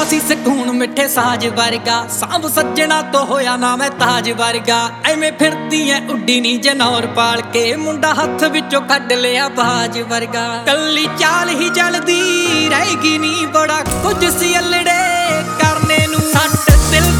ਸੀ ਸਕੂਨ ਮਿੱਠੇ ਸਾਜ ਵਰਗਾ, ਸਾਂਭ ਸੱਜਣਾ ਤੋਂ ਹੋਇਆ ਨਾ ਮੈਂ ਤਾਜ ਵਰਗਾ। ਐਵੇਂ ਫਿਰਦੀ ਐ ਉੱਡੀ ਨੀ ਜਨੌਰ ਪਾਲ ਕੇ, ਮੁੰਡਾ ਹੱਥ ਵਿੱਚੋਂ ਕੱਢ ਲਿਆ ਬਾਜ ਵਰਗਾ। ਕੱਲੀ ਚਾਲ ਹੀ ਜਲਦੀ ਰਹੇਗੀ ਨੀ, ਬੜਾ ਕੁਝ ਸੀ ਅਲੜੇ ਕਰਨੇ ਨੂੰ। ਸੱਟ ਦਿਲ